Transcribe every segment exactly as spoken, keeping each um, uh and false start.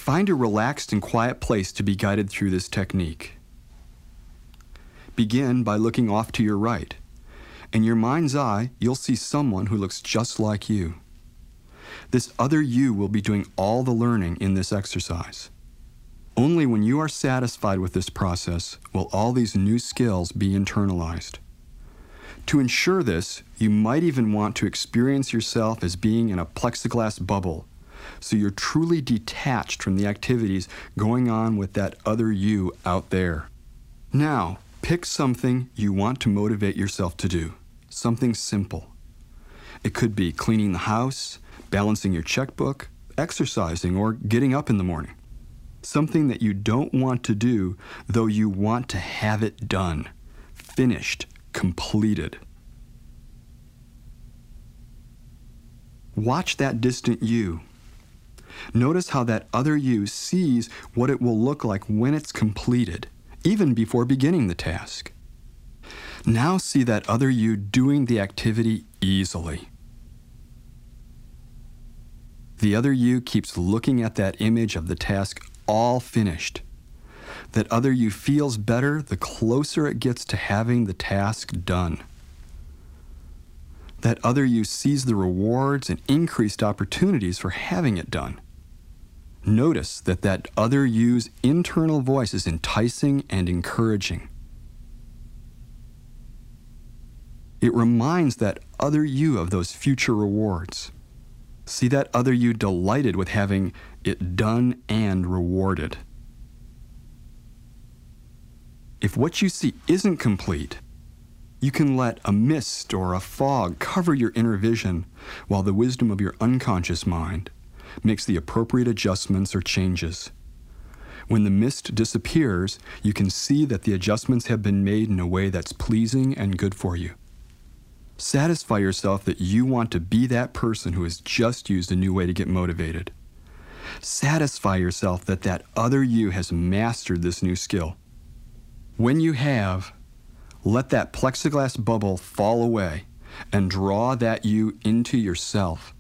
Find a relaxed and quiet place to be guided through this technique. Begin by looking off to your right. In your mind's eye, you'll see someone who looks just like you. This other you will be doing all the learning in this exercise. Only when you are satisfied with this process will all these new skills be internalized. To ensure this, you might even want to experience yourself as being in a plexiglass bubble, so you're truly detached from the activities going on with that other you out there. Now, pick something you want to motivate yourself to do, something simple. It could be cleaning the house, balancing your checkbook, exercising, or getting up in the morning. Something that you don't want to do, though you want to have it done, finished, completed. Watch that distant you. Notice how that other you sees what it will look like when it's completed, even before beginning the task. Now see that other you doing the activity easily. The other you keeps looking at that image of the task all finished. That other you feels better the closer it gets to having the task done. That other you sees the rewards and increased opportunities for having it done. Notice that that other you's internal voice is enticing and encouraging. It reminds that other you of those future rewards. See that other you delighted with having it done and rewarded. If what you see isn't complete, you can let a mist or a fog cover your inner vision while the wisdom of your unconscious mind makes the appropriate adjustments or changes. When the mist disappears, you can see that the adjustments have been made in a way that's pleasing and good for you. Satisfy yourself that you want to be that person who has just used a new way to get motivated. Satisfy yourself that that other you has mastered this new skill. When you have, let that plexiglass bubble fall away and draw that you into yourself.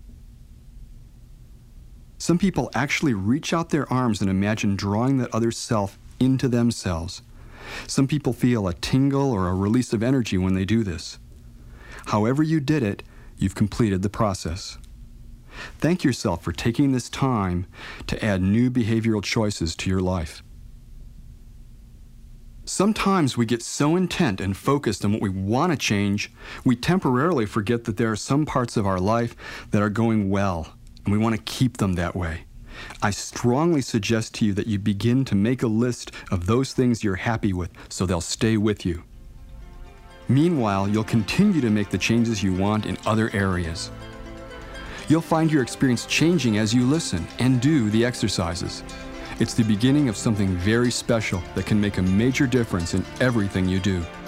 Some people actually reach out their arms and imagine drawing that other self into themselves. Some people feel a tingle or a release of energy when they do this. However you did it, you've completed the process. Thank yourself for taking this time to add new behavioral choices to your life. Sometimes we get so intent and focused on what we want to change, we temporarily forget that there are some parts of our life that are going well, and we want to keep them that way. I strongly suggest to you that you begin to make a list of those things you're happy with so they'll stay with you. Meanwhile, you'll continue to make the changes you want in other areas. You'll find your experience changing as you listen and do the exercises. It's the beginning of something very special that can make a major difference in everything you do.